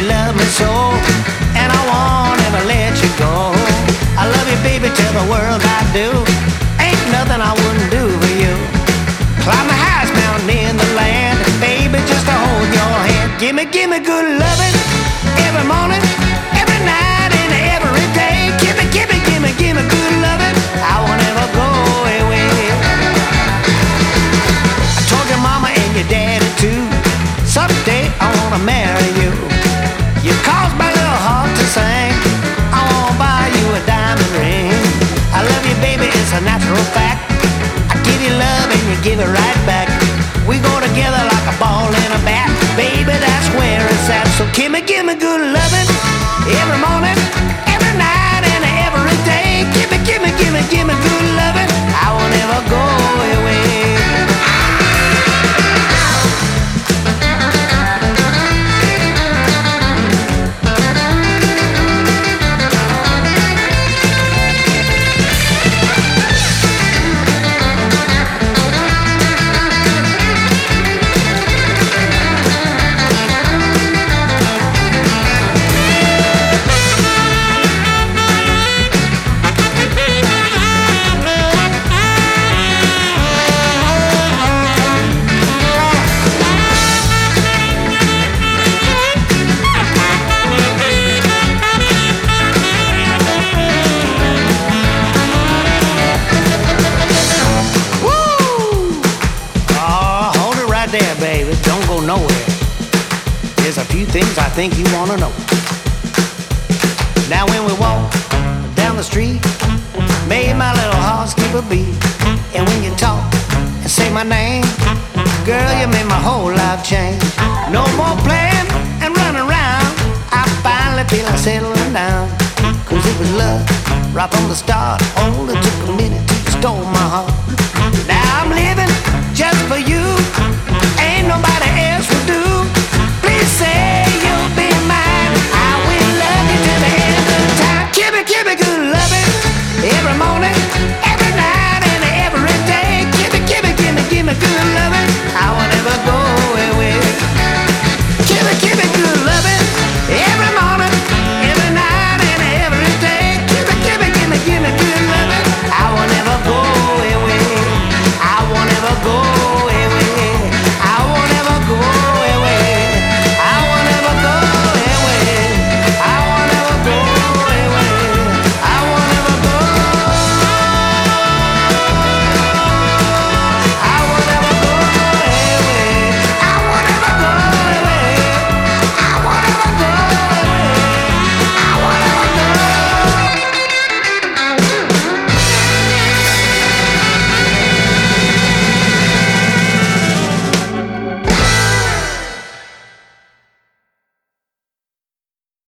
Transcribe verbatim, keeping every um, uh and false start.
you love me so, and I won't ever let you go. I love you, baby, tell the world I do. Ain't nothing I wouldn't do for you. Climb the highest mountain in the land, baby, just to hold your hand. Give me, give me good loving every morning, every night, and every day. Give me, give me, give me, give me good loving. I won't ever go away. I told your mama and your daddy too, someday I wanna marry you. You caused my little heart to sing. I wanna buy you a diamond ring. I love you, baby, it's a natural fact. I give you love and you give it right back. We go together like a ball and a bat. Baby, that's where it's at. So give me, give me good loving every morning, every night, and every day. Give me, give me, give me, give me good loving. I will never go away. There, baby, don't go nowhere. There's a few things I think you wanna know. Now when we walk down the street, made my little heart skip a beat. And when you talk and say my name, girl, you made my whole life change. No more playing and running around. I finally feel like settling down. Cause it was love right from the start. Oh, it took a minute till you stole my heart. Now I'm living just for you. Ain't nobody